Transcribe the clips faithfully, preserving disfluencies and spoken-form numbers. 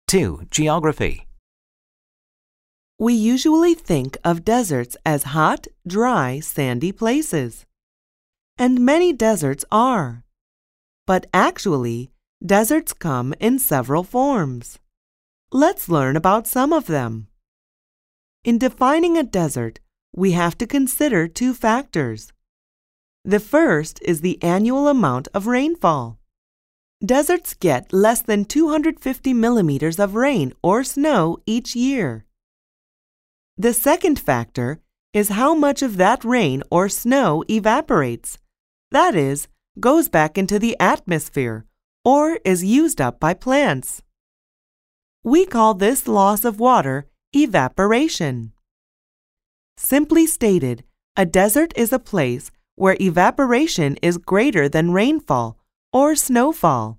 two. Geography. We usually think of deserts as hot, dry, sandy places. And many deserts are. But actually, deserts come in several forms. Let's learn about some of them. In defining a desert, we have to consider two factors. The first is the annual amount of rainfall. Deserts get less than two hundred fifty millimeters of rain or snow each year. The second factor is how much of that rain or snow evaporates, that is, goes back into the atmosphere or is used up by plants. We call this loss of water evaporation. Simply stated, a desert is a place where evaporation is greater than rainfall or snowfall.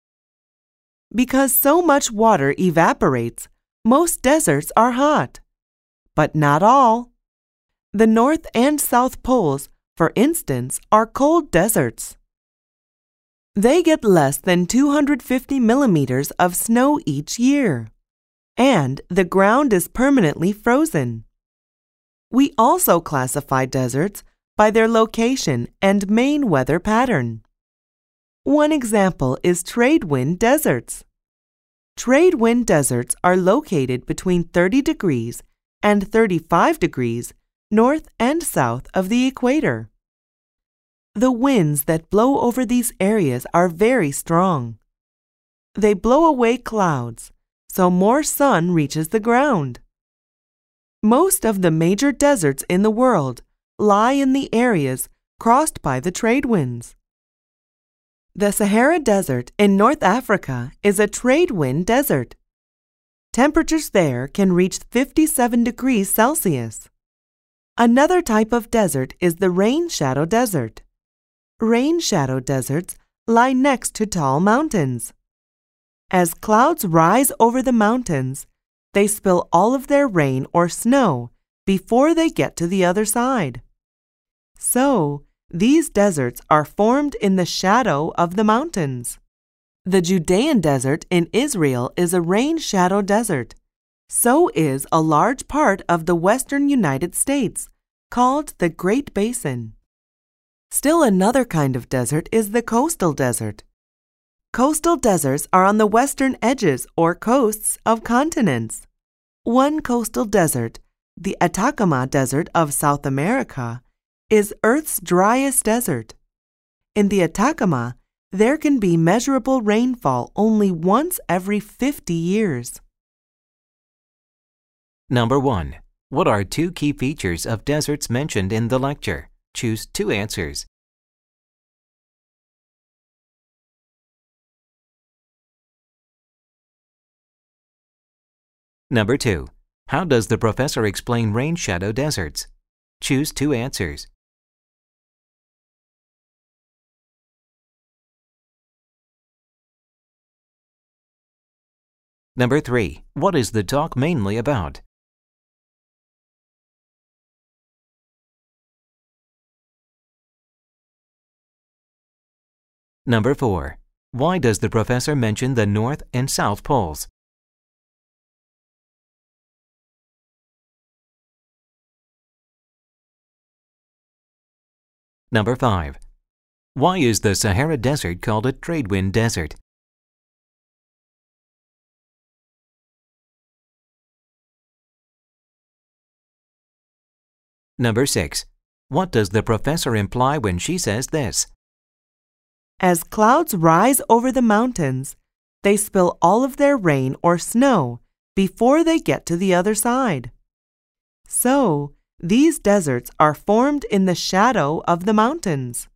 Because so much water evaporates, most deserts are hot. But not all. The North and South Poles, for instance, are cold deserts. They get less than two hundred fifty millimeters of snow each year, and the ground is permanently frozen. We also classify deserts by their location and main weather pattern. One example is trade wind deserts. Trade wind deserts are located between thirty degrees and thirty-five degrees north and south of the equator. The winds that blow over these areas are very strong. They blow away clouds, so more sun reaches the ground. Most of the major deserts in the world lie in the areas crossed by the trade winds. The Sahara Desert in North Africa is a trade wind desert. Temperatures there can reach fifty-seven degrees Celsius. Another type of desert is the rain shadow desert. Rain shadow deserts lie next to tall mountains. As clouds rise over the mountains, they spill all of their rain or snow before they get to the other side. So, these deserts are formed in the shadow of the mountains. The Judean Desert in Israel is a rain shadow desert. So is a large part of the western United States, called the Great Basin. Still another kind of desert is the coastal desert. Coastal deserts are on the western edges or coasts of continents. One coastal desert, the Atacama Desert of South America, is Earth's driest desert. In the Atacama, there can be measurable rainfall only once every fifty years. Number one. What are two key features of deserts mentioned in the lecture? Choose two answers. Number two. How does the professor explain rain shadow deserts? Choose two answers. Number three. What is the talk mainly about? Number four. Why does the professor mention the North and South Poles? Number five. Why is the Sahara Desert called a trade wind desert? Number six. What does the professor imply when she says this? As clouds rise over the mountains, they spill all of their rain or snow before they get to the other side. So, these deserts are formed in the shadow of the mountains.